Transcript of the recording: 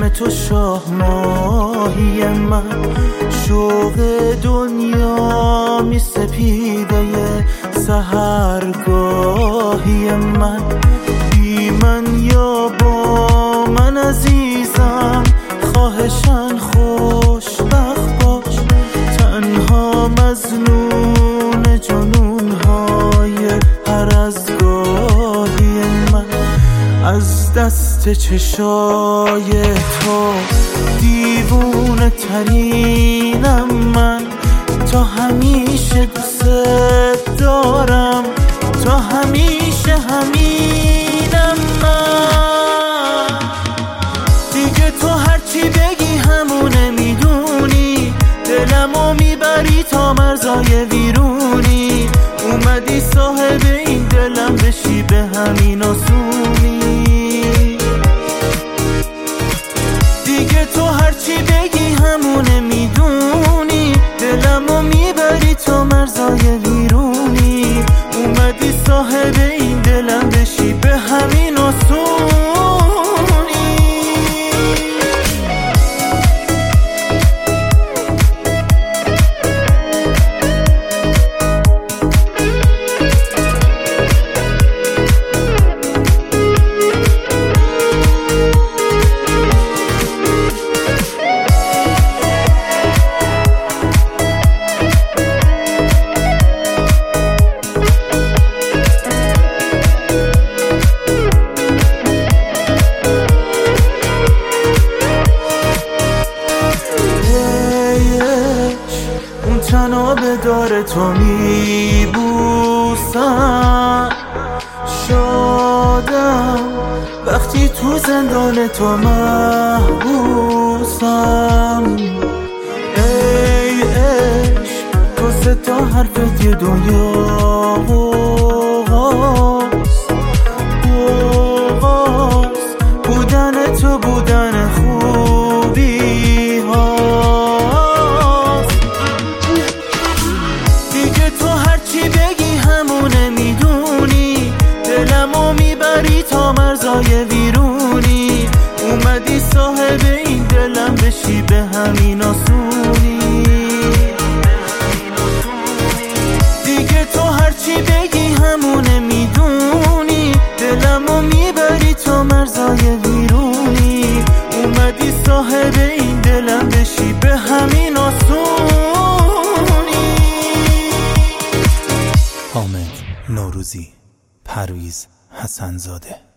چشم تو شاه ماهی من، شوق دنیا می سپیده سحرگاهی من. بی من یا با من عزیزم، خواهشاً خوشبخت باش. تنها مظنون جنونهای هر از گاهی من. از دست چشای تو دیوونه ترینم من. تا همیشه دوست دارم، تا همیشه همینم من. دیگه تو هرچی بگی همونه میدونی، دلمو میبری تا مرزای ویرونی. اومدی صاحب این دلم بشی به همین آسونی. دیگه تو هرچی بگی همونه میدونی، دلمو میبری تا مرزای ویرونی. اومدی صاحب این دلم بشی به همین آسونی. تنابه داره تو میبوسم، شادم وقتی تو زندان تو محبوسم. ای عشق تو سه تا حرفت یه دنیا قوقاست. بودن تو بودن خوبی هاست. دیگه تو هرچی بگی همونه میدونی، دلمو میبری تا مرزای ویرونی. اومدی صاحب این دلم بشی به همین آسونی. دیگه تو هرچی بگی همونه میدونی، دلمو میبری تا مرزای ویرونی. اومدی صاحب این دلم بشی به همین آسونی. حامد نوروزی، پرویز حسن‌زاده.